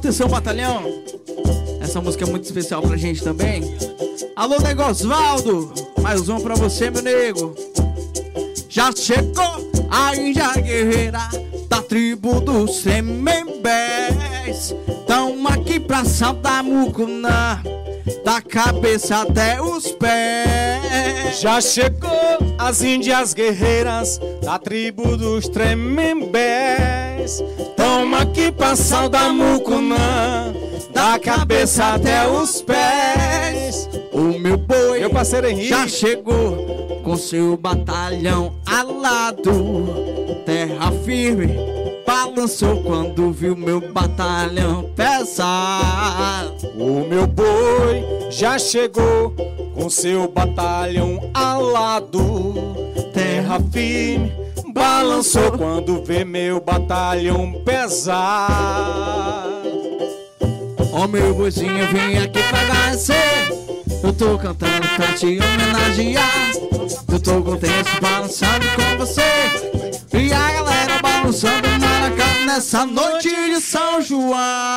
Atenção, batalhão. Essa música é muito especial pra gente também. Alô, Nego Osvaldo. Mais uma pra você, meu nego. Já chegou a Índia Guerreira da tribo dos Tremembés. Tão aqui pra saltar Mucunã, da cabeça até os pés. Já chegou as Índias Guerreiras da tribo dos Tremembés. Tão aqui pra saltar Mucunã, da cabeça até os pés. O meu boi, meu parceiro Henrique, já chegou com seu batalhão alado. Terra firme, balançou quando viu meu batalhão pesar. O meu boi já chegou com seu batalhão alado. Terra firme, balançou quando vê meu batalhão pesar. Ó meu boizinho, vim aqui pra agradecer. Eu tô cantando pra te homenagear. Eu tô contente balançando com você. E a galera balançando o maracá nessa noite de São João.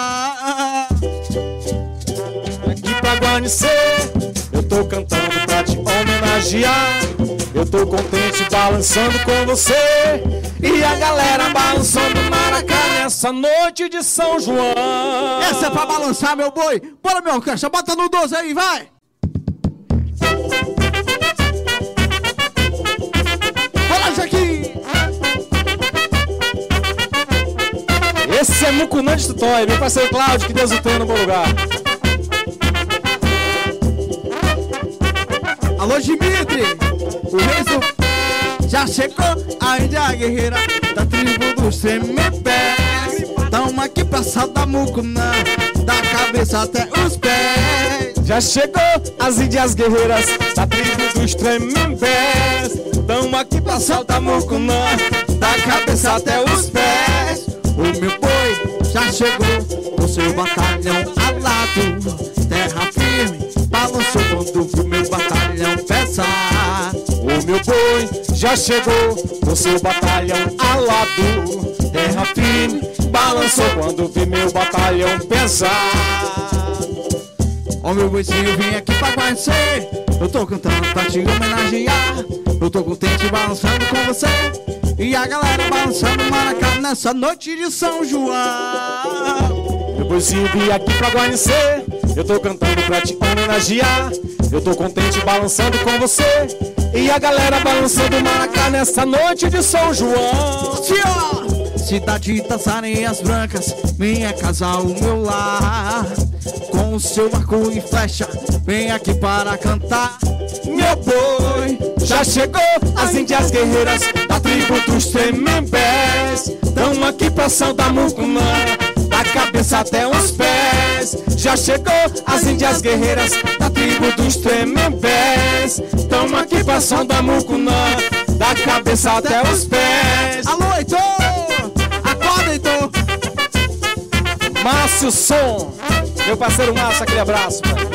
Aqui pra guarnecer, eu tô cantando pra te homenagear. Eu tô contente balançando com você. E a galera balançando o maracá nessa noite de São João. Essa é pra balançar, meu boi. Bora, meu orquestra, bota no 12 aí, vai. Bora, Jaquim. Esse é Mucunã de Tutóia, meu parceiro Cláudio, que Deus o tenha no bom lugar. Alô, Dimitri, o rei do... Já chegou a Índia Guerreira da tribo dos Tremembés. Tamo aqui pra saltar Mucunã, da cabeça até os pés. Já chegou as Índias Guerreiras da tribo dos Tremembés. Tamo aqui pra saltar Mucunã, da cabeça até os pés. O meu boi já chegou com seu batalhão alado. Terra firme, balançou quando viu meu batalhão pesar. O meu boi já chegou com seu batalhão alado. Terra firme, balançou quando vi meu batalhão pesar. Ó meu boizinho, vim aqui pra conhecer. Eu tô cantando pra te homenagear. Eu tô contente balançando com você. E a galera balançando o maracá nessa noite de São João. Meu boizinho, vim aqui pra guarnecer. Eu tô cantando pra te homenagear. Eu tô contente balançando com você. E a galera balançando o maracá nessa noite de São João. Senhor! Cidade das Areias Brancas, minha casa, o meu lar. Com o seu arco e flecha, vem aqui para cantar. Meu boi, já chegou as Índias Guerreiras da tribo dos Tremembés. Tamo aqui pra saudar Mucunã, da cabeça até os pés. Já chegou as Índias Guerreiras da tribo dos Tremembés. Tamo aqui pra saudar Mucunã, da cabeça até os pés. Alô, Heitor! Acorda, Heitor! Márcio Som, meu parceiro Márcio, aquele abraço, mano.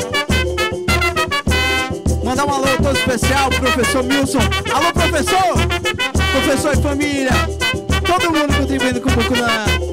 Mandar um alô todo especial pro professor Milson. Alô, professor! Professor e família, todo mundo contribuindo com o Mucunã.